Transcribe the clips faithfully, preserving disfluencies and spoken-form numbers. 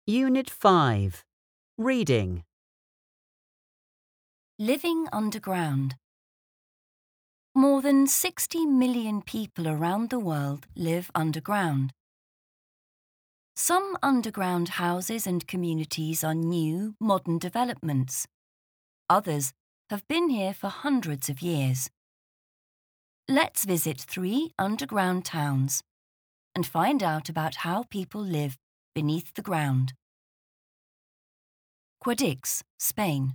Unit five. Reading. Living underground. More than sixty million people around the world live underground. Some underground houses and communities are new, modern developments. Others have been here for hundreds of years. Let's visit three underground towns and find out about how people live beneath the ground. Guadix, Spain.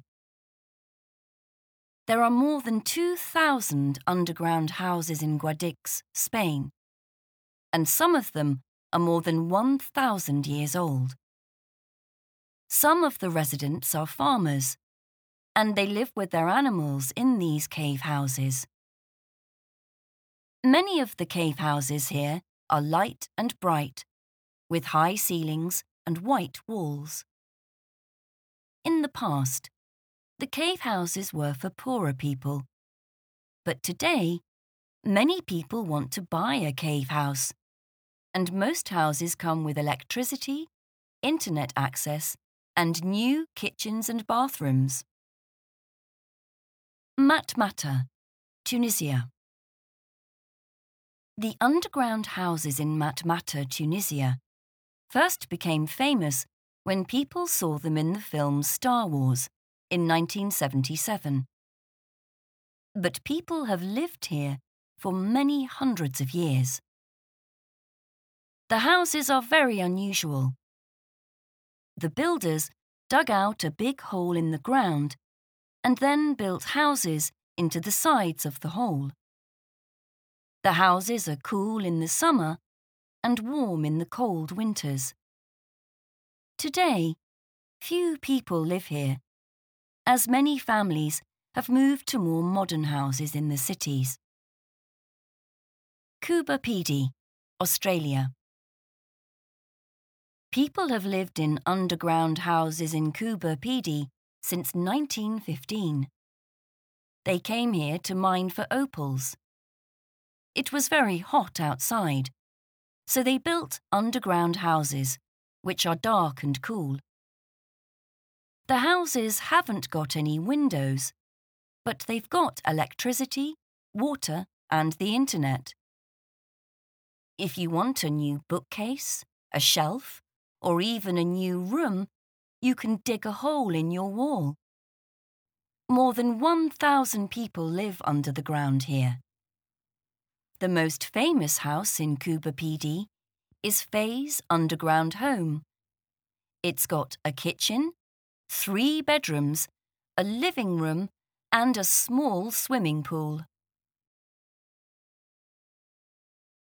There are more than two thousand underground houses in Guadix, Spain, and some of them are more than one thousand years old. Some of the residents are farmers, and they live with their animals in these cave houses. Many of the cave houses here are light and bright, with high ceilings and white walls. In the past, the cave houses were for poorer people, but today, many people want to buy a cave house, and most houses come with electricity, internet access, and new kitchens and bathrooms. Matmata, Tunisia. The underground houses in Matmata, Tunisia, first became famous when people saw them in the film Star Wars in nineteen seventy-seven. But people have lived here for many hundreds of years. The houses are very unusual. The builders dug out a big hole in the ground and then built houses into the sides of the hole. The houses are cool in the summer and warm in the cold winters. Today, few people live here, as many families have moved to more modern houses in the cities. Coober Pedy, Australia. People have lived in underground houses in Coober Pedy since nineteen fifteen. They came here to mine for opals. It was very hot outside, so they built underground houses, which are dark and cool. The houses haven't got any windows, but they've got electricity, water, and the internet. If you want a new bookcase, a shelf, or even a new room, you can dig a hole in your wall. More than one thousand people live under the ground here. The most famous house in Coober Pedy is Faye's underground home. It's got a kitchen, three bedrooms, a living room, and a small swimming pool.